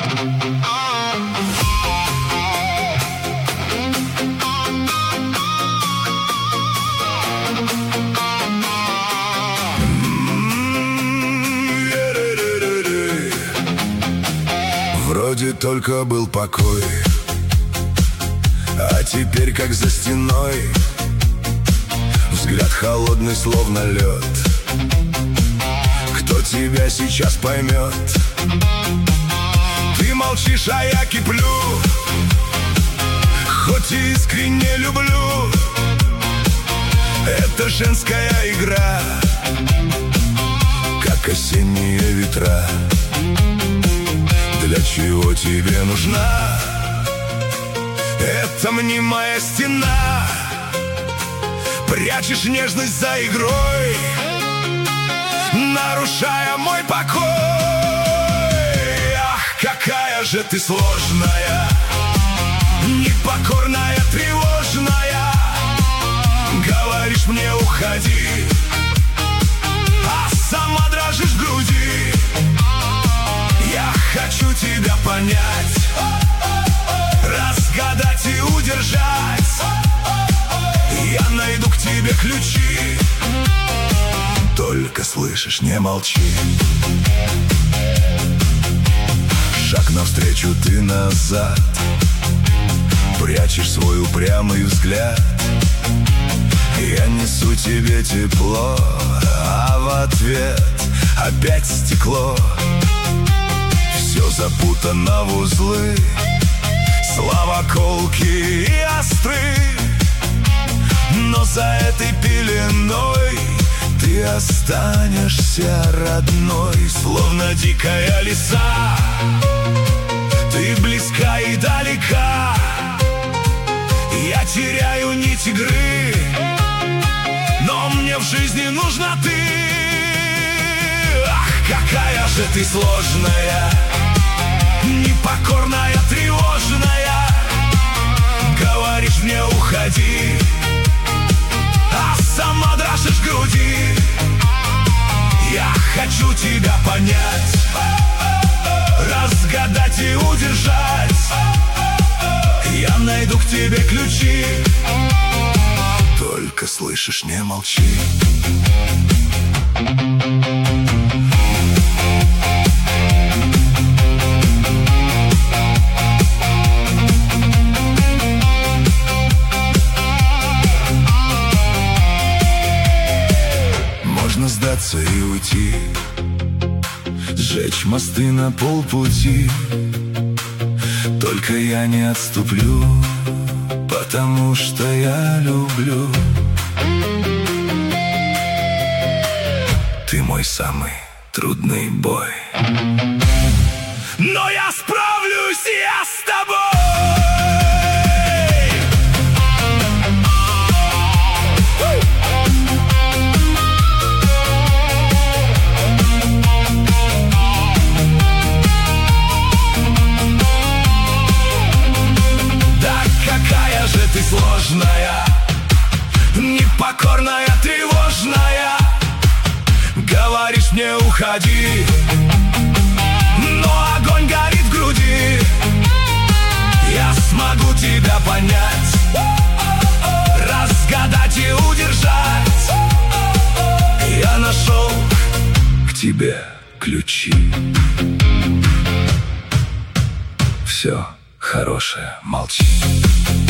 Вроде только был покой, а теперь как за стеной. Взгляд холодный, словно лед. Кто тебя сейчас поймет? Ты молчишь, а я киплю, хоть и искренне люблю. Это женская игра, как осенние ветра. Для чего тебе нужна эта мнимая стена? Прячешь нежность за игрой, нарушая мой покой. Ах, какая же ты сложная, непокорная, тревожная. Говоришь мне уходи, а сама дрожишь в груди. Я хочу тебя понять, разгадать и удержать. Я найду к тебе ключи, только слышишь, не молчи. Шаг навстречу, ты назад, прячешь свой упрямый взгляд. Я несу тебе тепло, а в ответ опять стекло. Все запутано в узлы, слова колки и остры. Но за этой пеленой ты останешься родной. Словно дикая лиса, ты близка и далека. Я теряю нить игры, но мне в жизни нужна ты. Ах, какая же ты сложная, непокорная, тревожная. Говоришь мне уходи, а сама дрожишь в груди. Я хочу тебя понять, разгадать и удержать. Я найду к тебе ключи, только слышишь, не молчи. Можно сдаться и уйти, сжечь мосты на полпути. Только я не отступлю, потому что я люблю. Ты мой самый трудный бой, но я справлюсь, я с тобой. Ты сложная, непокорная, тревожная. Говоришь мне уходи, но огонь горит в груди. Я смогу тебя понять, разгадать и удержать. Я нашел к тебе ключи. Все хорошее, молчи.